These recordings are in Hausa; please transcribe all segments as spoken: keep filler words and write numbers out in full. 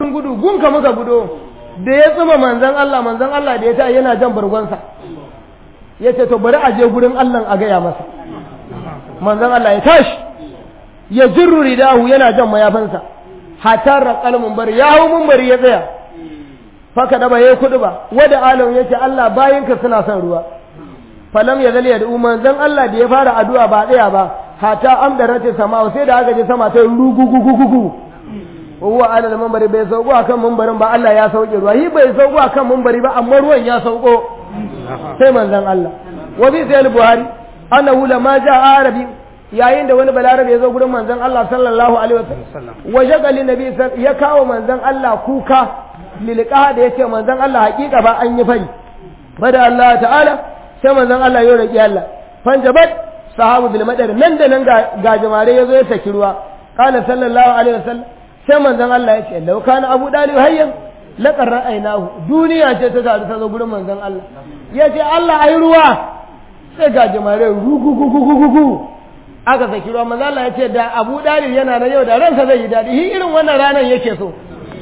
gudu gunka muka gudo da ya tsuma manzon Allah manzon Allah da ya ta yana jan bargonsa yace to bari a je gurin Allah a gaya masa manzon Allah ya tashi ya jirru ridahu yana jan mayafansa hatar raqal munbar ya hu munbari ya tsaya faka da bai kudu ba wada alam yace Allah bayinka suna son ruwa falam ya zali da manzon Allah da ya fara addu'a ba tsaya ba hata amdarate sama sai da aka je sama ta rugugugugugu huwa ala al-minbari bai sauko akan minbarin ba Allah ya sauke ruwa hi bai sauko akan minbari ba amma ruwan ya sauko sai manzon Allah wa bi sai al-buhari annahu lama jaa arabi yayin da wani balarabe ya zo gurin manzon Allah sallallahu alaihi wasallam wajagali nabi ya kawo manzon Allah kuka lilqa da yace manzon Allah hakika ba an yi fari bada Allah ta'ala sai manzon Allah ya roki Allah fanjabat sahabu bil madar nan da nan ga jamare yazo ya saki ruwa qala sallallahu alaihi wasallam sai manzon Allah ya ce lau kana Abu Dalib hayyan laqad ra'aynahu duniya ce ta taru ta zo gurin manzon Allah ya ce Allah ayi ruwa sai ga jamare rugugugugugu aka saki ruwa manzon Allah ya ce da Abu Dalib yana na yau da ransa zai yi dadi shi irin wannan ranan yake so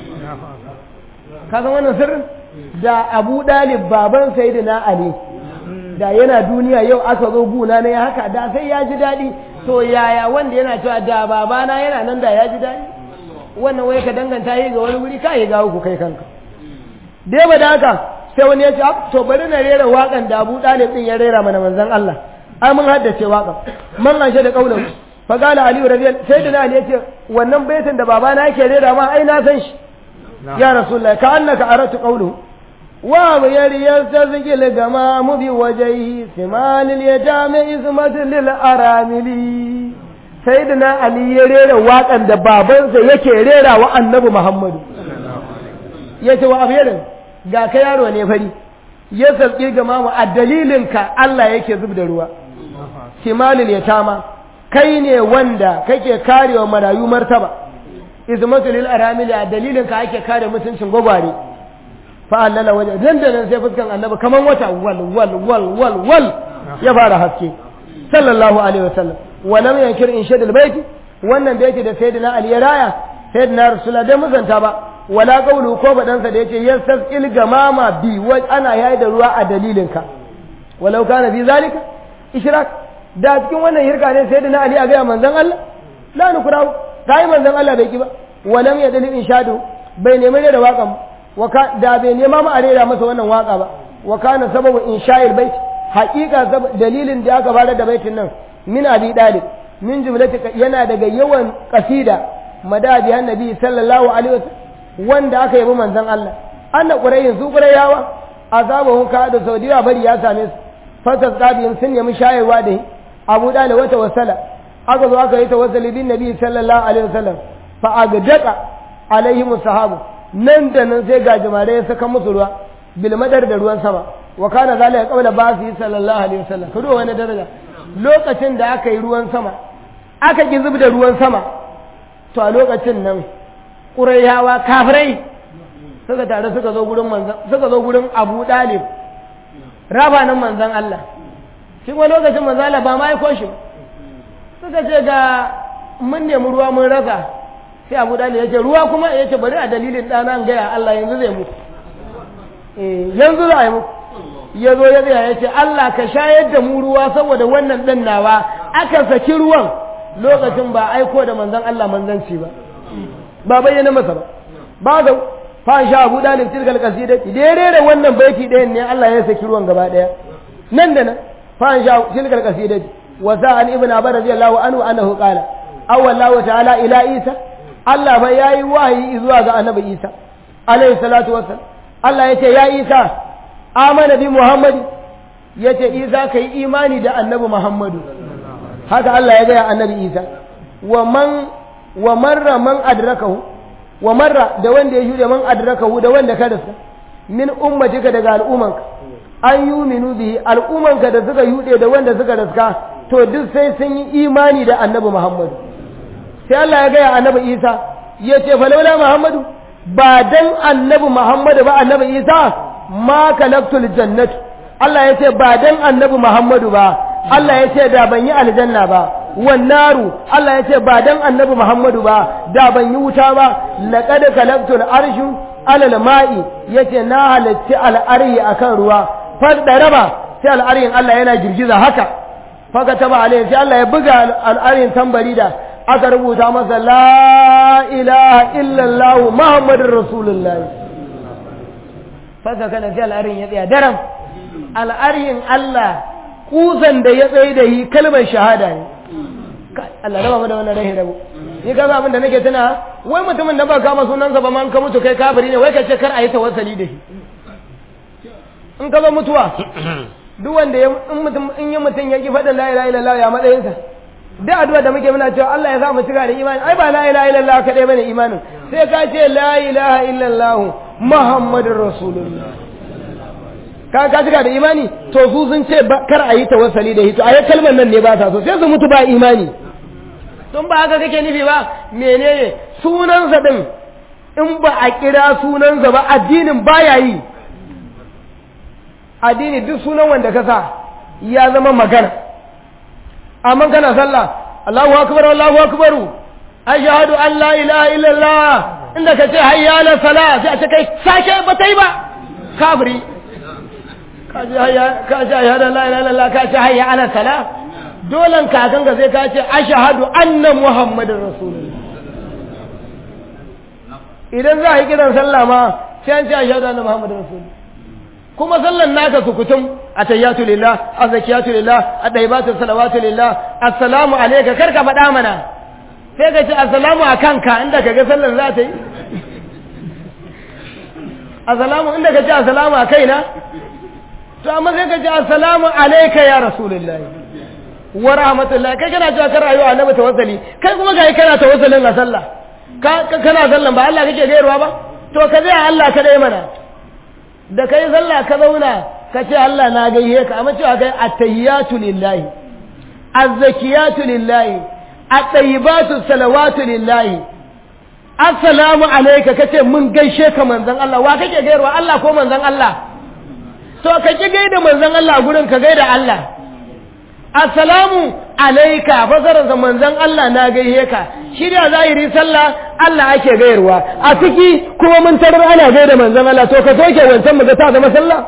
ka san wannan sirrin da Abu Dalib baban Sayyidina Ali da yana duniya yau aka zo guna ne haka da sai ya ji dadi to yaya wanda yana cewa da babana yana nan da ya ji dadi wannan wai ka danganta yi ga wani wuri ka yi gawo ku kai kanka dai ba da haka sai wani ya ce to bari na rera waƙan da Abu Dalib din ya rera mana manzon Allah ai mun haddace waƙan man anshe da kaulan fa qala Ali radiyallahu sai da Ali ya ce wannan baitin da babana yake rera ma ai na san shi ya rasulullahi ka annaka aratu qawluhu wa yari yastazqil gama mu bi wajhihi simalil yatami ismatil lil aramili sayyidina Ali ya rera waƙan da babansa yake rera wa annabi Muhammadu yace wa abiyarin ga ka yaro ne fari ya sabki ga mamu a dalilinka Allah yake zub da ruwa simalil yatama kai ne wanda kake karewa marayu martaba izmatul lil aramili a dalilinka ake kare mutuncin gwagware fa allala waje dandanan sai fuskan annabi kaman wata wal wal wal wal wal ya fara haske sallallahu alaihi wasallam ولم ينكر إنشاد البيت wannan da yake da sayyidina Ali ya raya sayyidina Rasulullah dai muzanta ba wala qawlu ko badan sa da yake yasqil gamama bi wa ana yayi da ruwa a dalilin ka walau kana fi zalika ishrak da cikin wannan hirka ne sayyidina Ali a ga manzon Allah la nukrahu kai manzon Allah bai ki ba walam yadli inshadu bai nemi da waƙan wa da bai nema ma a rera masa wannan waka ba wa kana sababu insha'il bait haqiqa dalilin da aka bada da baitin nan min abi dalib min jumlatika yana daga yawan qasida madadi annabi sallallahu alaihi wasallam wanda aka yabi manzon Allah anna qurayin su qurayawa azabahu ka da saudiya bari ya same su fatas qabiyin sun nemi shayarwa da abu dalib wata wasala aka zo aka yi tawassuli bin nabi sallallahu alaihi wasallam fa agdaqa alaihim sahabu nan da nan sai ga jama'a ya saka musu ruwa bil madar da ruwan sama wa kana zalika qabla ba'si sallallahu alaihi wasallam kudo wani daraja lokacin da aka yi ruwan sama aka ki zub da ruwan sama to a lokacin nan ƙurayawa kafirai suka tare suka zo gurin manzan suka zo gurin Abu Dalib rabanin manzan Allah shi kuma lokacin manzan Allah ba ma aiko shi suka ce ga mun nemi ruwa mun rasa sai Abu Dalib ya ce ruwa kuma ya ce bari a dalilin ɗana an gaya Allah yanzu zai muku eh yanzu za a yi muku ya zo ya tsaya ya ce Allah ka shayar da mu ruwa saboda wannan ɗan nawa aka saki ruwan lokacin ba aiko da manzan Allah manzanci ba ba bayyana masa ba ba da fa sha Abu Dalib tilkal qasidati daidai da wannan baiti ɗayan ne Allah ya saki ruwan gaba ɗaya nan da nan fa sha tilkal qasidati wa sa'an ibn Abbas radiyallahu anhu annahu qala awwallahu ta'ala ila Isa Allah ba yayi wahayi zuwa ga annabi Isa alayhi salatu wassalam Allah yace ya Isa amana bi Muhammad yace Isa kai imani da annabi Muhammadu haka Allah ya ga annabi Isa wa man wa marra man adrakahu wa marra da wanda ya shude man adrakahu da wanda ka rasa min ummatika daga al'ummanka an yuminu bihi al'ummanka da suka yude da wanda suka raska to duk sai sun yi imani da annabi Muhammadu sai Allah ya ga annabi Isa yace fa laula Muhammadu ba dan annabi Muhammadu ba annabi Isa ma kalaktul jannatu Allah yace ba dan annabi Muhammadu ba Allah yace da ban yi aljanna ba wan naru Allah ya ce ba dan annabi Muhammadu ba da ban yi wuta ba laqad khalaqtul arshu alal ma'i yace na halatti al'aryi akan ruwa fadda raba sai al'aryin Allah yana girgiza haka faka taba alai sai Allah ya buga al'aryin tambari da aka rubuta masa la ilaha illallah muhammadur rasulullahi faka kana sai al'aryin ya tsaya daram al'aryin Allah kusan da ya tsaye da yi kalmar shahada ne Allah raba mu da wannan rahi rabu ni kaga abin da nake tuna wai mutumin da ba kama sunansa ba man ka mutu kai kafiri ne wai ka ce kar a yi tawassali da shi in ka zo mutuwa duk wanda ya in mutum in yi mutum ya ki faɗin la ilaha illallah ya matsayin sa duk addu'a da muke muna cewa Allah ya sa mu cika da imani ai ba la ilaha illallah kadai bane imanin sai ka ce la ilaha illallah muhammadur rasulullah ka ka cika da imani to su sun ce kar a yi tawassali da shi to ayi kalmar nan ne ba ta so sai su mutu ba imani don ba haka kake nufi ba menene sunansa din in ba a kira sunansa ba addinin baya yi addini duk sunan wanda ka sa ya zama magana amma kana sallah Allahu akbar Allahu akbar ashhadu an la ilaha illallah inda ka ce hayya ala salah sai a ce kai sake ba tai ba kafiri ka ce hayya ka ce hayya la ilaha illallah ka ce hayya ala salah dolan kakan ka sai ka ce ashhadu anna muhammadar rasulullah idan za a yi kiran sallah ma sai an ce ashhadu anna muhammadar rasulullah kuma sallan naka sukutum atayyatu lillah azkiyatu lillah adaibatu salawatu lillah assalamu alayka karka faɗa mana sai ka ce assalamu akanka inda kaga sallan za ta yi assalamu inda ka ce assalamu akaina to amma sai ka ce assalamu alayka ya rasulullahi wa rahmatullahi kai kana cewa kan rayuwa annabi tawassali kai kuma kai kana tawassalin a sallah ka kana sallan ba Allah kake gairuwa ba to ka zai Allah ka dai mana da kai sallah ka zauna ka ce Allah na gaihe ka amma cewa kai at-tayyatu lillahi az-zakiyatu lillahi at-tayyibatu salawatu lillahi assalamu alayka kace mun gaishe ka manzon Allah wa kake gairuwa Allah ko manzon Allah to ka ki gaida manzon Allah gurin ka gaida Allah assalamu alayka fasarar manzon Allah na gaihe ka shi da zahiri sallah Allah ake gayarwa a ciki kuma mun tarar ana gaida manzon Allah to ka soke wancan mu ga ta zama sallah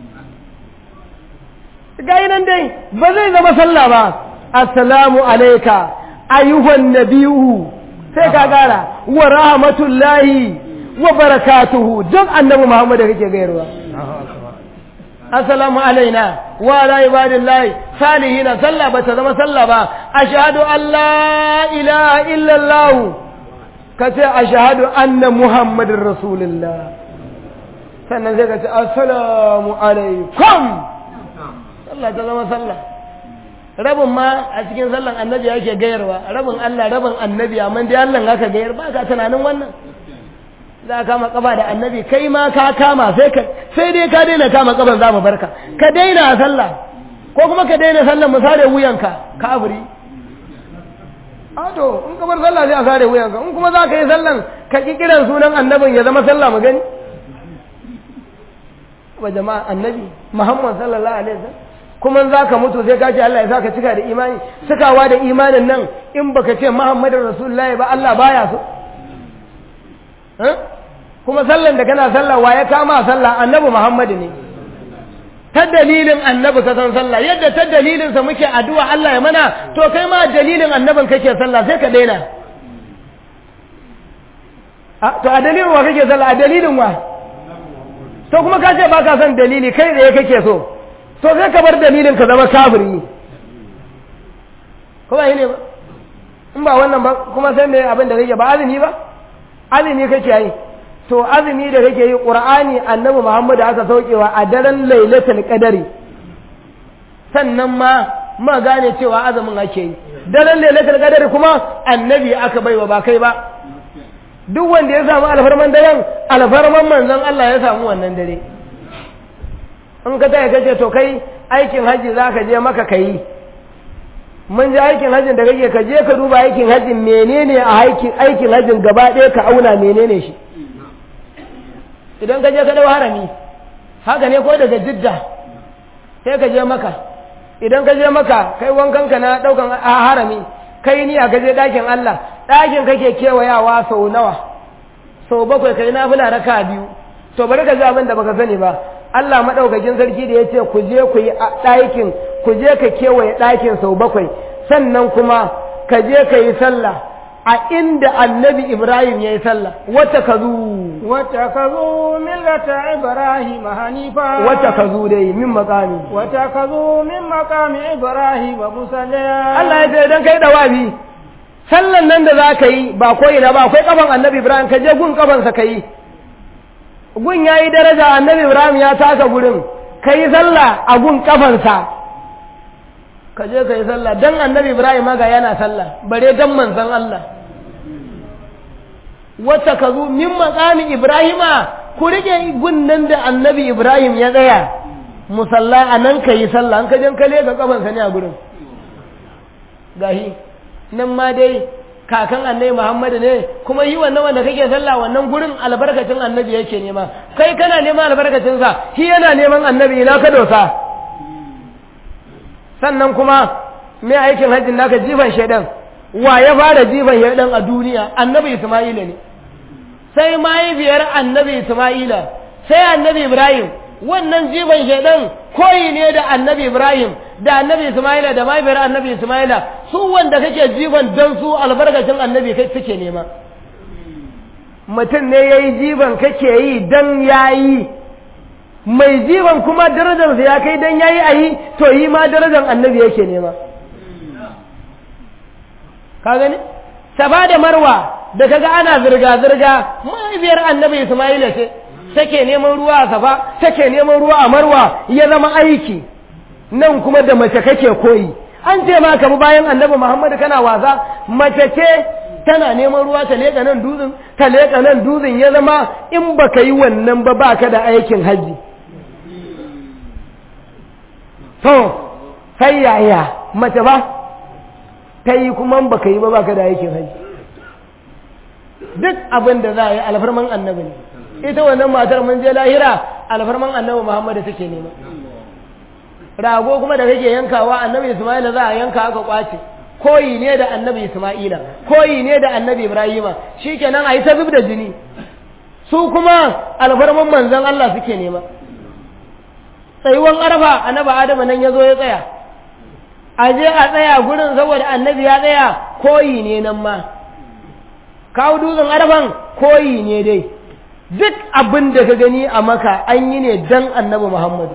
gai nan dai ba zai zama sallah ba assalamu alayka ayyuhan nabiyyu sai ka gara wa rahmatullahi wa barakatuhu duk annabi Muhammad kake gayarwa assalamu alaina wa ala ibadillahi salihina sallah ba ta zama sallah ba ashhadu an la ilaha illallah kace ashhadu anna muhammadar rasulullah sannan sai kace assalamu alaikum sallah ta zama sallah rabin ma a cikin sallan annabi yake gayarwa rabin Allah rabin annabi amma dai Allah haka gayar ba ka tunanin wannan za ka kama kaba da annabi kai ma ka kama sai ka sai dai ka daina kama kaban za mu barka ka daina sallah ko kuma ka daina sallan mu sare wuyanka kafiri a to in ka bar sallah sai a sare wuyanka in kuma za ka yi sallan ka ki kiran sunan annabin ya zama sallah mu gani wa jama'a annabi Muhammad sallallahu alaihi wasallam kuma za ka mutu sai ka ce Allah ya saka cika da imani cikawa da imanin nan in baka ce Muhammadur Rasulullahi ba Allah baya so kuma sallan da kana sallah wa ya kama sallah annabi Muhammad ne ta dalilin annabi ka san sallah yadda ta dalilin sa muke addu'a Allah ya mana to kai ma dalilin annabin kake sallah sai ka daina a to a dalilin wa kake sallah a dalilin wa to kuma ka ce ba ka san dalili kai da kake so to sai ka bar dalilin ka zama kafiri kuma yi ne ba in ba wannan ba kuma sai me abin da kake ba azumi ba azumi kake yi to azumi da kake yi qur'ani annabi Muhammad aka saukewa a daren lailatul qadari sannan ma ma gane cewa azumin ake yi daren lailatul qadari kuma annabi aka baiwa ba kai ba duk wanda ya samu alfarman daren alfarman manzon Allah ya samu wannan dare in ka taya kace to kai aikin haji zaka je maka kai mun ji aikin hajjin da kake ka je ka duba aikin hajjin menene a aikin aikin hajjin gaba ɗaya ka auna menene shi idan ka je ka dau harami haka ne ko daga Jidda sai ka je maka idan ka je maka kai wankan ka na daukan harami kai niyya ka je dakin Allah dakin kake kewayawa sau nawa sau bakwai kai nafila raka biyu to bari ka ji abin da baka sani ba Allah madaukakin sarki da yace ku je ku yi dakin ku je ka kewaye dakin sau bakwai sannan kuma ka je ka yi sallah a inda annabi Ibrahim ya yi sallah wata kazu wata kazu millata Ibrahim hanifa wata kazu dai min makami wata kazu min makami Ibrahim musalla Allah ya ce dan kai dawabi sallan nan da zaka yi ba ko ina ba akwai kafan annabi Ibrahim ka je gun kafan sa kai gun yayi daraja annabi Ibrahim ya taka gurin kai sallah a gun kafan sa ka je kai sallah dan annabi Ibrahim ma ga yana sallah bare dan manzon Allah wata ka zo min maƙami Ibrahima ku rike gunnan da annabi Ibrahim ya tsaya musalla a nan ka yi sallah an ka jan kale ga kafansa ne a gurin gahi nan ma dai kakan annabi Muhammadu ne kuma yi wannan wanda kake sallah wannan gurin albarkacin annabi yake nema kai kana neman albarkacin sa shi yana neman annabi ina ka dosa sannan kuma me aikin hajjin naka jifan shaidan wa ya fara jifan shaidan a duniya annabi Isma'ila ne sai mahaifiyar annabi Isma'ila sai annabi Ibrahim wannan jifan shaidan koyi ne da annabi Ibrahim da annabi Isma'ila da mahaifiyar annabi Isma'ila su wanda kake jifan don su albarkacin annabi kai suke nema mutum ne yayi jifan kake yi dan yayi mai jifan kuma darajarsa ya kai dan yayi ayi to yi ma darajar annabi yake nema ka gani Safa da Marwa da kaga ana zirga zirga mahaifiyar annabi Isma'ila ce take neman ruwa a Safa take neman ruwa a Marwa ya zama aiki nan kuma da mace kake koyi an ce ma ka bayan annabi Muhammad kana wasa mace ce tana neman ruwa ta leka nan dutsen ta leka nan dutsen ya zama in baka yi wannan ba baka da aikin haji to sai yaya mace ba ta yi kuma baka yi ba baka da aikin haji duk abin da za a yi alfarman annabi ne ita wannan matar mun je lahira alfarman annabi Muhammad take nema rago kuma da kake yankawa annabi Isma'ila za a yanka aka kwace koyi ne da annabi Isma'ila koyi ne da annabi Ibrahima shikenan ayi ta zub da jini su kuma alfarman manzon Allah suke nema tsayuwan arfa annabi Adamu nan yazo ya tsaya aje a tsaya gurin saboda annabi ya tsaya koyi ne nan ma kawo dutsen arfan koyi ne dai duk abin da ka gani a maka an yi ne dan annabi Muhammad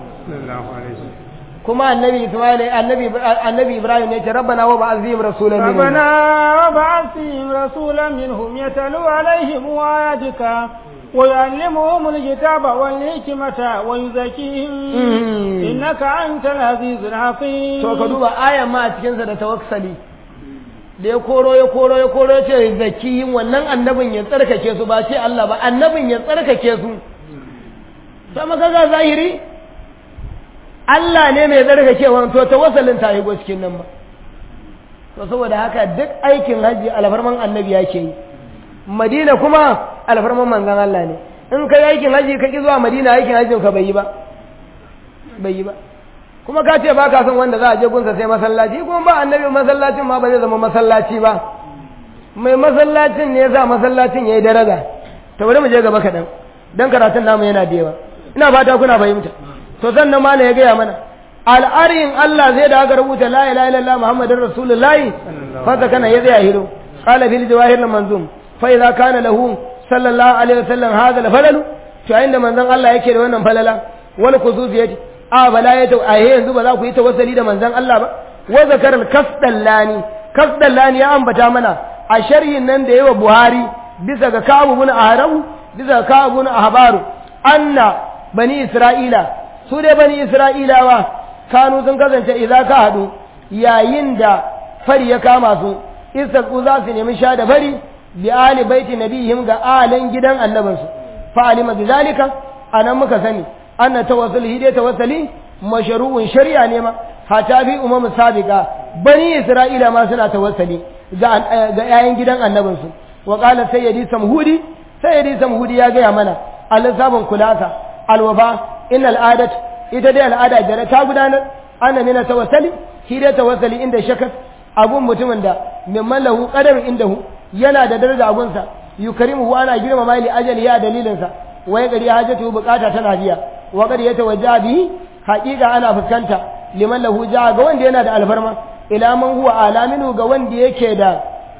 kuma annabi Ismail annabi annabi Ibrahim ne ce rabbana wa ba'athihim rasulan minhum rabbana wa ba'athihim rasulan minhum yatlu alaihim ayatika wa yu'allimuhum alkitaba wal hikmata wa yuzakkihim innaka antal azizul hakim to ka duba ayan ma a cikin sa da tawakkali da ya koro ya koro ya koro ya ce zakiyin wannan annabin ya tsarkake su ba ce Allah ba annabin ya tsarkake su sama kaga zahiri Allah ne mai tsarkakewa to tawassalin ta yi go cikin nan ba to saboda haka duk aikin haji alfarman annabi yake yi Madina kuma alfarman manzon Allah ne in kai aikin haji ka ki zuwa Madina aikin hajin ka bai yi ba bai yi ba kuma ka ce ba ka son wanda za a je gunsa sai masallaci kuma ba annabi masallacin ma ba zai zama masallaci ba mai masallacin ne yasa masallacin yayi daraja to bari mu je gaba kadan dan karatun namu yana da yawa ina fata kuna fahimta to sannan malai ya gaya mana al'arin Allah zai da aka rubuta la ilaha illallah muhammadur rasulullahi fa ta kana yazi ahiru qala bil jawahir al manzum fa idza kana lahu sallallahu alaihi wasallam hada al falal to inda manzon Allah yake da wannan falala wal khususiyati a bala ya ta a yanzu ba za ku yi tawassali da manzon Allah ba wa zakar al-kasdallani kasdallani ya ambata mana a sharhin nan da yawa Buhari bisa ga Ka'ab ibn Ahram bisa ga Ka'ab ibn Ahbar anna bani Isra'ila su dai bani Isra'ilawa kanu sun kasance idza ka hadu yayin da fari ya kama su istaqu za su nemi sha da fari bi ali baiti nabihim ga alan gidan annabinsu fa alima bizalika anan muka sani anna tawassuli dai tawassuli mashru'un shari'a ne ma hata bi umam sabiqa bani isra'ila ma suna tawassuli ga ga yayin gidan annabinsu wa qala sayyidi samhudi sayyidi samhudi ya ga mana al-sabun kulasa al-wafa in al-adat ita dai al'ada da ta gudanar ana mina tawassali shi dai tawassali inda shakas abun mutumin da mimman lahu qadar indahu yana da daraja abunsa yukarimu ana girmama li ajali ya dalilinsa wai gari hajatu bukata tana biya wa gari ya tawajja bi haqiqa ana fuskanta liman lahu ja ga wanda yana da alfarma ila man huwa alaminu ga wanda yake da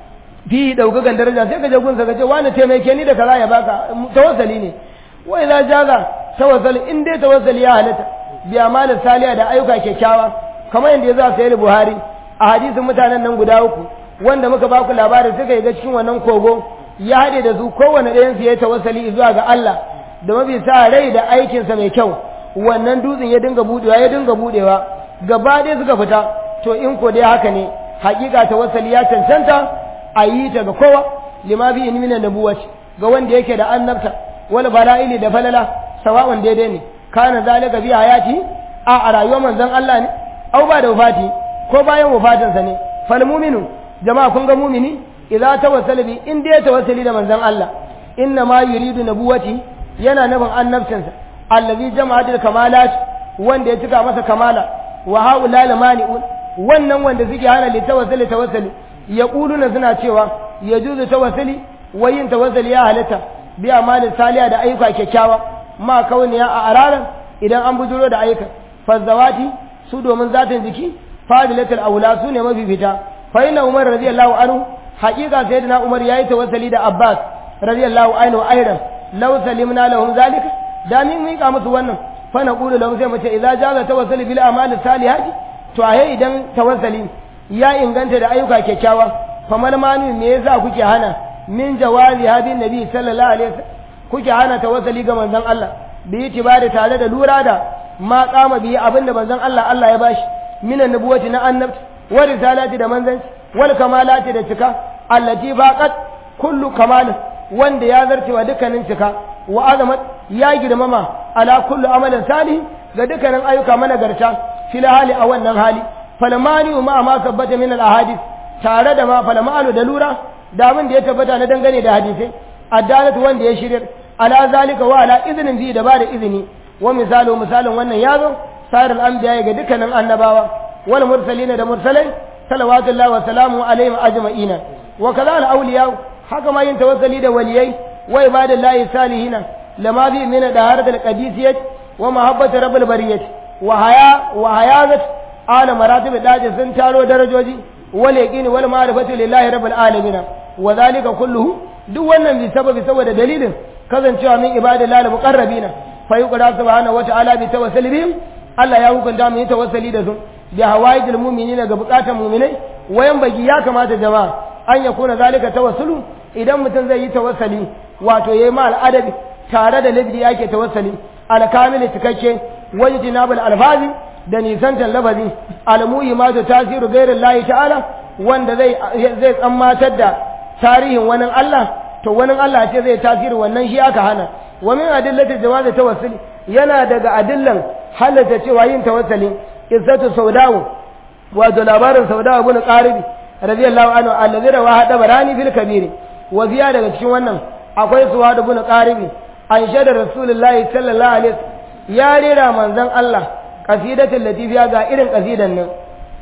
bi daukakan daraja sai ka je gunsa ka ce wani taimake ni da kaza ya baka tawassali ne wa idza jaza tawassali in dai tawassali ya halatta bi amalin saliya da ayyuka kyakkyawa kamar yanda ya za sai Buhari a hadisin mutanen nan guda uku wanda muka ba ku labarin suka yi ga cikin wannan kogo ya haɗe da su kowane ɗayan su ya tawassali zuwa ga Allah da mafi sa rai da aikinsa mai kyau wannan dutsen ya dinga budewa ya dinga budewa gaba ɗaya suka fita to in ko dai haka ne hakika tawassali ya cancanta a yi ta ga kowa lima bi in mina nabuwati ga wanda yake da annabta wal bala'ili da falala sawa'un daidai ne kana zalika bi hayati a a rayuwar manzon Allah ne au ba da wafati ko bayan wafatinsa ne fal mu'minu jama'a kun ga mu'mini idza tawassala bi in dai tawassali da manzon Allah inna ma yuridu nabuwati yana nufin annabcinsa allazi jama'a da kamalat wanda ya cika masa kamala wa haula lamani'un wannan wanda suke hana li tawassali tawassali yaquluna suna cewa yajuzu tawassali wa yin tawassali ya halatta bi amali saliya da ayyuka kyakkyawa ma kauniya a araran idan an bujuro da ayyuka fazawati su domin zatin jiki fadilatul aula su ne mafifita fa inna umar radiyallahu anhu haqiqa sayyidina umar yayi tawassali da abbas radiyallahu anhu ayran law salimna lahum zalika da min mika musu wannan fa naqulu lahum sai mace idza jaza tawassali bil amali salihati to ahe idan tawassali ya inganta da ayyuka kyakkyawa fa malmanu me yasa kuke hana min jawazi hadin nabi sallallahu alaihi wasallam kuke hana tawassali ga manzon Allah bi itibari tare da lura da ma kama bi abinda manzon Allah Allah ya bashi minan nubuwati na annabti wa risalati da manzanci wal kamalati da cika allati baqat kullu kamal wanda ya zartewa dukkanin cika wa azamat ya girmama ala kullu amalin salih ga dukkanin ayyuka managarta fil hali a wannan hali falmani ma ma tabbata min al ahadith tare da ma falmanu da lura da abin da ya tabbata na dangane da hadisai addalatu wanda ya shirya ala zalika wa ala iznin bi da ba da izini wa misalu misalin wannan yazo sarar anbiya ga dukkanin annabawa wal mursalin da mursalai salawatullahi wa salamu alaihim ajma'ina wa kaza al awliya haka ma yin tawassali da waliyai wa ibadallahi salihina lama bi min daharat al qadisiyat wa mahabbati rabbil bariyat wa haya wa hayazat ala maratib daji sun taro darajoji wal yaqini wal ma'rifati lillahi rabbil alamin wa zalika kulluhu duk wannan bi sababi saboda dalilin kazancewa min ibadillahi muqarrabina fa yuqra subhanahu wa ta'ala bi tawassuli bihim Allah ya hukunta mu yi tawassali da su bi hawaijil mu'minina ga bukatan mu'minai wayan bagi ya kamata jama'a an yakuna zalika tawassulu idan mutum zai yi tawassali wato yayi ma al'adabi tare da labdi yake tawassali al-kamil cikakke wajtinabul alfazi da nisantan lafazi al-muyi ma da tasiru gairin lahi ta'ala wanda zai zai tsammatar da tarihin wani Allah to wani Allah ce zai tasiri wannan shi aka hana wa min adillati jawazi tawassuli yana daga adillan halatta cewa yin tawassuli qissatu saudawu wato labarin saudawu ibn qaribi radiyallahu anhu allazi rawa hada barani fil kabiri wa biya daga cikin wannan akwai suwad ibn qaribi an shaida rasulullahi sallallahu alaihi wasallam ya rera manzon Allah qasidatul latifiya ga irin qasidan nan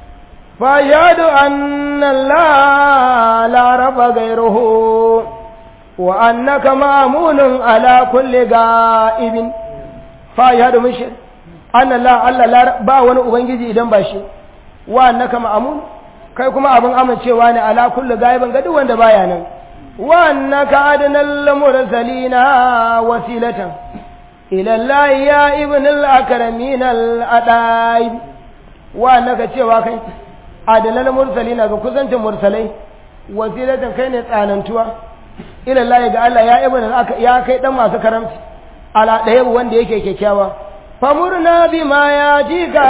fa yadu anna la la rabba ghayruhu wa annaka ma'munun ala kulli ga'ibin fa yadu mishi anna la Allah la ba wani ubangiji idan ba shi wa annaka ma'mun kai kuma abin amincewa ne ala kulli ga'ibin ga duk wanda baya nan wa annaka adnal mursalina wasilatan ila Allah ya ibn al-akramin al-adaib wa annaka cewa kai adnal mursalina ga kusancin mursalai wasilatan kai ne tsanantuwa ila Allah ga Allah ya ibn ya kai dan masu karamci ala daya wanda yake kyakkyawa famurna bima yajika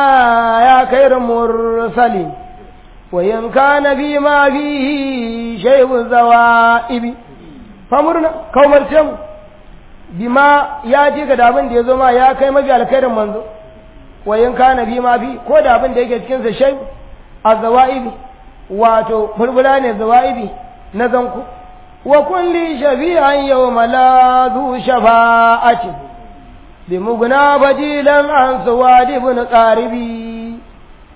ya khairu mursalin wa in kana bima fihi shay'un zawaibi famurna kaumarcin bima yajika da abin da yazo ma ya kai mafi alkhairin manzo wa in kana bima fi ko da abin da yake cikin sa shay azawaibi wato furfura ne zawaibi na zanku wa kulli shafi'an yawma la dhu shafa'ati بمغنى بديلا عن سواد بن قاربي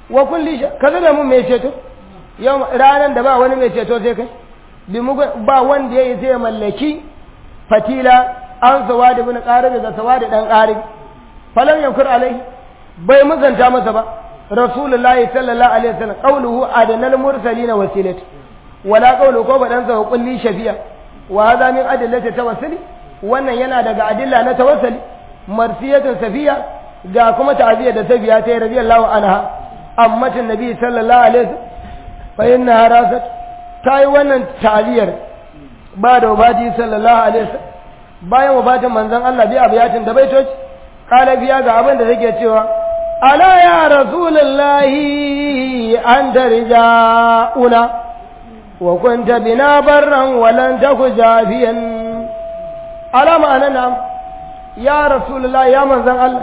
wa kulli sha kaza da mun mai ceto yau ranan da ba wani mai ceto sai kai bi mu ba wanda yayi sai mallaki fatila an sawa da bin qarib da sawa da dan qarib falan yankur alai bai muzanta masa ba rasulullahi sallallahu alaihi wasallam qawluhu adanal mursalin wasilati wala qawlu ko badan sa kulli shafiya wa hadha min adillati tawassuli wannan yana daga adilla na tawassuli marsiyatun safiya ga kuma ta'ziya da safiya ta radiyallahu anha ammatin nabi sallallahu alaihi wasallam fa inna harasat tayi wannan ta'ziyar ba da wabati sallallahu alaihi wasallam bayan wabatin manzon Allah bi abiyatin da baitoci kala biya ga abin da take cewa ala ya rasulullahi anta rija'una wa kunta bina barran wa lan taku jafiyan ala ma'ana nam ya rasulullahi ya manzon Allah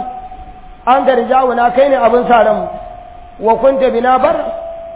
anta rija'una kai ne abin saran wa kunta bina barran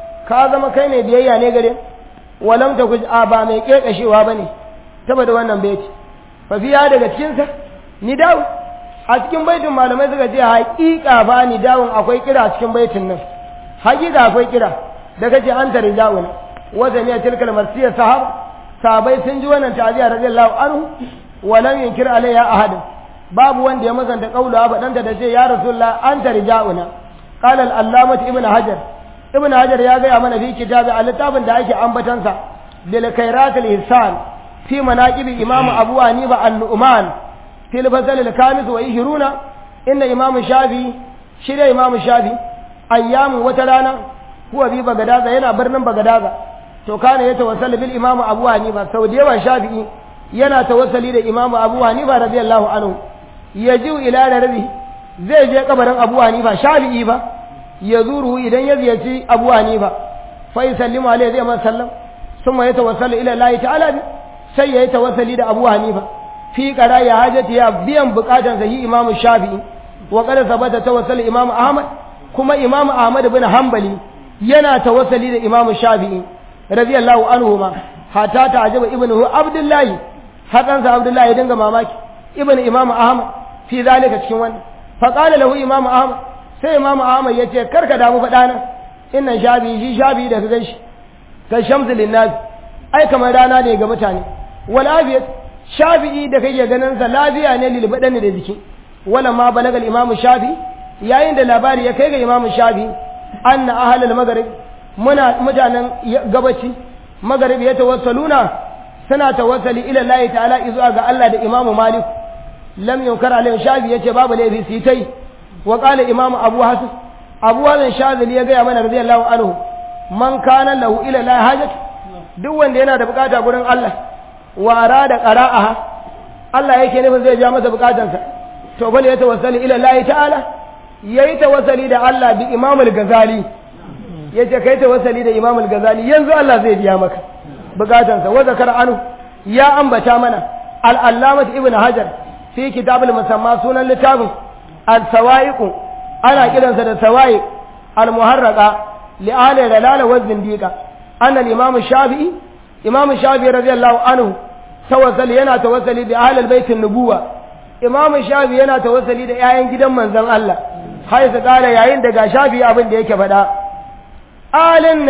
ka zama kai ne biyayya ne gare wa lam taku ba mai kekashewa bane saboda wannan baiti fa fiya daga cikin sa ni dawo a cikin baitin malamai suka ce haƙiƙa ba ni dawon akwai kira a cikin baitin nan haƙiƙa akwai kira daga ce an tare dawon wata ne tilkal marsiyar sahab sahabai sun ji wannan ta'aziyya radiyallahu anhu wa lam yunkir alayha ahad babu wanda ya mazanta kaula ba danta da ce ya rasulullah an tare dawona qala al allamah ibn hajar ibn hajar ya ga mana fi kitabi al littafin da ake ambatansa bil khairat al ihsan fi manaqib imam abu hanifa an-nu'man في الفصل الخامس وعشرون إن إمام الشافعي شرع إمام الشافعي أيام وترانا هو في بغداد هنا برنم بغداد تو كان يتوسل بالإمام أبو حنيفة سودية والشافعي ينا توسل إلى إمام أبو حنيفة رضي الله عنه يجو إلى ربه زي جاء قبر أبو حنيفة شافعي با يزوره إذن يزيتي أبو حنيفة فيسلم عليه زي ما سلم ثم يتوسل إلى الله تعالى سي يتوسل إلى أبو حنيفة fi qara'i hajati ya biyan bukatan sahi imamu shafi'i wa qad sabata tawassal imamu ahmad kuma imamu ahmad ibn hanbali yana tawassali da imamu shafi'i radiyallahu anhu ma hatta ta'ajaba ibnu abdullahi hadan sa abdullahi dinga mamaki ibnu imamu ahmad fi zalika cikin wannan fa qala lahu imamu ahmad sai imamu ahmad yace karka damu fadana inna shafi'i shi shafi'i da kaga shi ka shamsu linnas ai kamar rana ne ga mutane wal afiyat shafi'i da kake ganin sa lafiya ne lilbadan da jiki wala ma balagal imamu shafi yayin da labari ya kai ga imamu shafi anna ahlul maghrib muna mutanen gabaci maghrib ya tawassaluna suna tawassali ila Allah ta'ala izuwa ga Allah da imamu malik lam yunkar alayhi shafi yace babu laifi sai tai wa qala imamu abu hasan abu hasan shazili ya ga mana radiyallahu anhu man kana lahu ila Allah hajat duk wanda yana da bukata gurin Allah wara da qara'aha Allah yake nufin zai ja masa bukatansa to bal ya tawassali ila Allah ta'ala yayi tawassali da Allah bi Imam al-Ghazali yace kai tawassali da Imam al-Ghazali yanzu Allah zai biya maka bukatansa wa zakara anhu ya ambata mana al-Allamah Ibn Hajar fi kitab al-musamma sunan littafin al-sawaiq ana kiransa da sawaiq al-muharraqa li ahli dalala wa zindiqa anna al-Imam Shafi'i Imam Shafi'i radiyallahu anhu tawassali yana tawassali bi ahlul baitin nubuwa Imam Shafi yana tawassali da ƴaƴan gidan manzon Allah har su kare yayin da ga Shafi abin da yake faɗa alin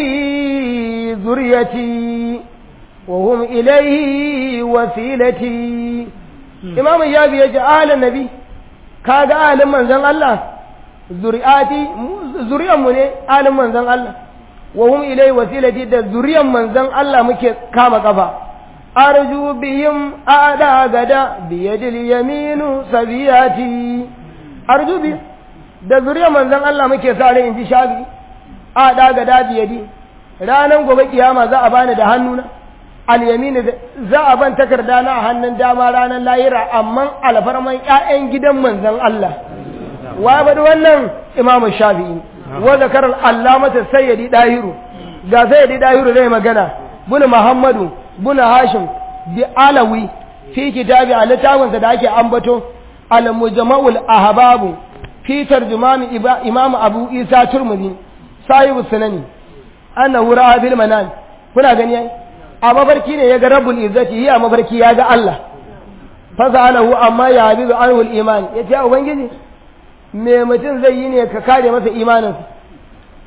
nabi zuriyati wa hum ilayhi wasilati Imam Shafi yace alin nabi kaga alin manzon Allah zuriyati zuriyan mu ne alin manzon Allah wa hum ilayhi wasilati da zuriyan manzon Allah muke kama kafa arju bihim ada gada biyadil yaminu sabiyati arju bi da zuriyan manzon Allah muke sare inji Shafi ada gada biyadi ranan gobe kiyama za a bani da hannuna al yaminu za a ban takarda na hannun dama ranan lahira amma alfarman ƴaƴan gidan manzon Allah wa bada wannan Imam Shafi'i wa zakar al-allamata sayyidi dahiru ga sayyidi dahiru zai magana bin muhammadu bin hashim bi alawi fi kitabi al-tawun da ake ambato al-mujma'ul ahbabu fi tarjuman imam abu isa turmudi sahibu sunani annahu ra'a bil manan kuna gani ai a mabarki ne yaga rabbul izzati yi a mabarki yaga Allah fa sa'alahu amma ya habibu anhu al-iman yace ubangiji me mutum zai yi ne ka kare masa imaninsa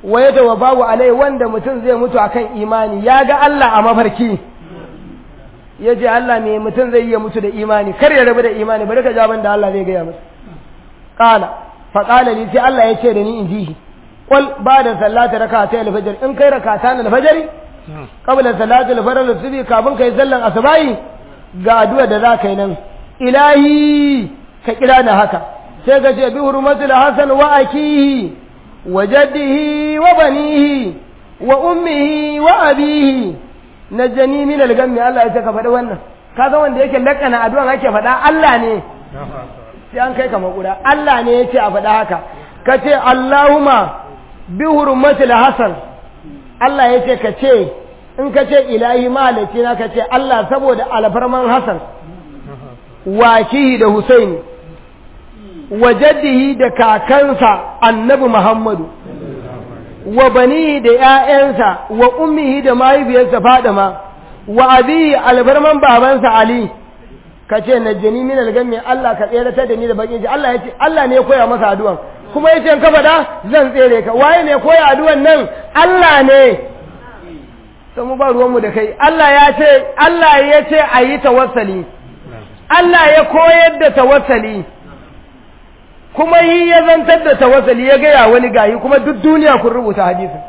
wa yatawaffahu alai wanda mutum zai mutu akan imani ya ga Allah a mafarki yace Allah ne mutum zai iya mutu da imani kar ya rabu da imani bari ka jaban da Allah zai ga ya masa qala fa qala li sai Allah yace da ni in ji qul ba'da salati rak'atay al-fajr in kai rak'atan al-fajr qabla salati al-fajr subhi kafin kai sallan asubai ga addu'a da zaka yi nan ilahi ka kira da haka sai ka ce bi hurmatul hasan wa akihi wa jaddihi wa banihi wa ummihi wa abihi najani min al-gammi Allah ya ce ka faɗi wannan ka ga wanda yake lakana addu'an ake faɗa Allah ne sai an kai ka makura Allah ne yace a faɗa haka ka ce Allahumma bi hurmatil hasan Allah yace ka ce in ka ce ilahi malaki na ka ce Allah saboda alfarman hasan wakihi da Husaini wa jaddihi da kakansa annabi Muhammadu wa banihi da ƴaƴansa wa ummihi da mahaifiyarsa Fadima wa abihi alfarman babansa Ali kace najjani min algammi Allah ka tsere ta da ni da bakin ji Allah yace Allah ne ya koya masa addu'an kuma yace in ka fada zan tsere ka waye ne koya addu'an nan Allah ne to mu ba ruwan mu da kai Allah ya ce Allah ya ce ayi tawassali Allah ya koyar da tawassali kuma yi ya zantar da tawassali ya gaya wani gayi kuma duk duniya kun rubuta hadisin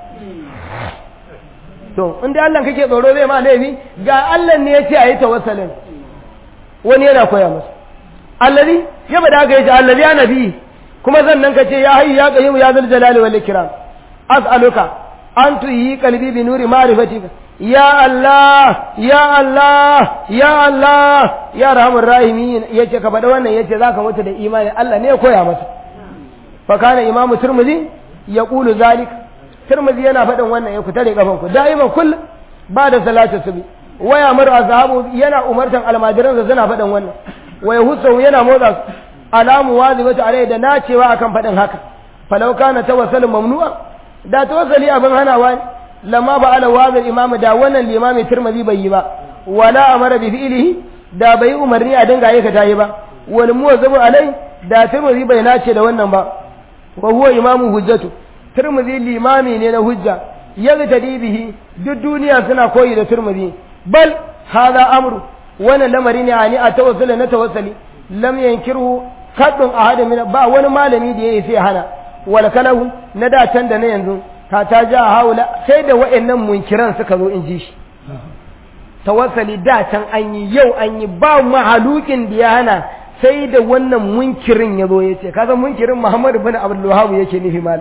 to inda Allah kake tsoro zai ma laifi ga Allah ne ya ce ayi tawassalin wani yana koya masa allazi ya bada ga yace allazi ya nabi kuma zannan kace ya hayyu ya qayyum ya zal jalali wal ikram as'aluka an tuyi qalbi bi nuri ma'rifatika ya Allah ya Allah ya Allah ya rahmur rahimin yace ka bada wannan yace zaka mutu da imani Allah ne ya koya masa fa kana imamu tirmidhi yaqulu zalik tirmidhi yana faɗin wannan ya kutare kafan ku da'iman kull ba da salatu subhi waya mar azhabu yana umartan almajiran suna faɗin wannan waya husu yana motsa alamu wazibatu alai da nacewa akan faɗin haka falau kana tawassul mamnu'a da tawassali abin hanawa lamma ba ala wazir imamu da wannan limami tirmidhi bai yi ba wala amara bi fi'lihi da bai umarni a dinga yaka tayi ba wal muwazzabu alai da tirmidhi bai nace da wannan ba wa huwa imamu hujjatu tirmidhi limami ne na hujja yagtadi bihi duk duniya suna koyi da tirmidhi bal hada amru wannan lamari ne ani a tawassuli na tawassuli lam yankiru kadun ahad min ba wani malami da yayi sai hana wal kalahu na da can da na yanzu ta ta ja haula sai da wayannan munkiran suka zo in ji shi tawassuli da can an yi yau an yi ba mahalukin da ya hana sai da wannan munkirin yazo yace kaga munkirin Muhammad ibn Abdul Wahhab yake nufi mal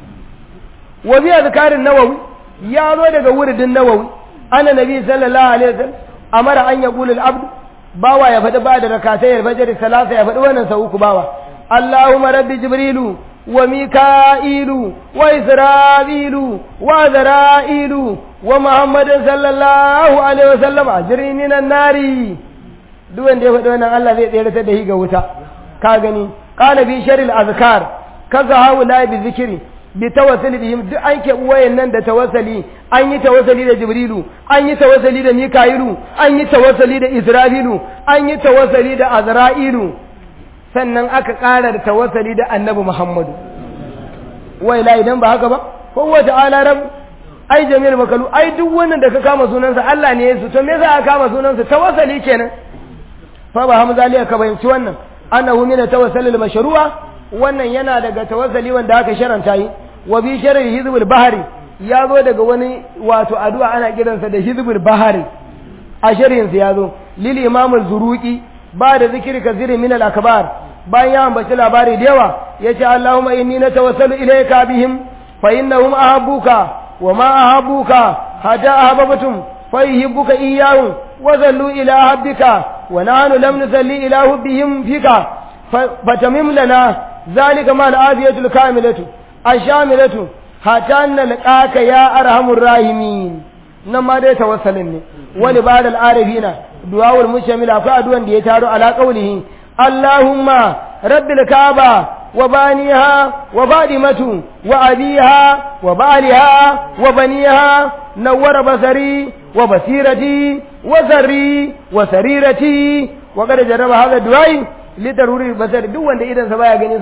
wa bi azkarin nawawi ya zo daga wuridin nawawi anna nabi sallallahu alaihi wasallam amara an yaqulu al-abd bawa ya faɗi ba da rakatai al-fajr salasa ya faɗi wannan sau uku bawa Allahumma rabbi jibrilu wa mika'ilu wa isra'ilu wa zara'ilu wa muhammadin sallallahu alaihi wasallam ajri minan nari duk wanda ya faɗi wannan Allah zai tsere ta da shi ga wuta ka gani qala bi sharil azkar kaza haula bi zikri bi tawassuli bihim duk an ke uwayen nan da tawassuli an yi tawassuli da jibrilu an yi tawassuli da mika'ilu an yi tawassuli da isra'ilu an yi tawassuli da azra'ilu sannan aka ƙara da tawassuli da annabi muhammadu wai la idan ba haka ba ko wa ta'ala rabb ai jamil makalu ai duk wannan da ka kama sunansa Allah ne yesu to me za a kama sunansa tawassuli kenan fa ba hamzaliya ka bayanci wannan annahu min tawassul al-mashru'a wannan yana daga tawassuli wanda aka sharanta yi wa bi sharri hizbul bahri ya zo daga wani wato addu'a ana kiransa da hizbul bahri a sharhin sa ya zo lil imam az-zuruqi ba da zikiri kasiri min al-akbar bayan ya ambaci labari da yawa yace Allahumma inni natawassalu ilayka bihim fa innahum ahabbuka wa ma ahabbuka hatta ahabbatum fa yuhibbuka iyyahum wa zallu ila habbika wa nahnu lam nusalli ila hubbihim fika fatamim lana zalika ma al-afiyatul kamilatu ash-shamilatu hatta nalqaka ya arhamur rahimin nan ma dai tawassalin ne wani ba'da al-arifina du'aul mushamil akwai addu'an da ya taro ala qaulihi Allahumma rabbil kaaba wa baniha wa badimatu wa abiha wa baliha wa baniha nawwara basari wa basirati wa zarri wa sarirati wa qad jarraba hadha du'ai li daruri basari duk wanda idan sa baya gani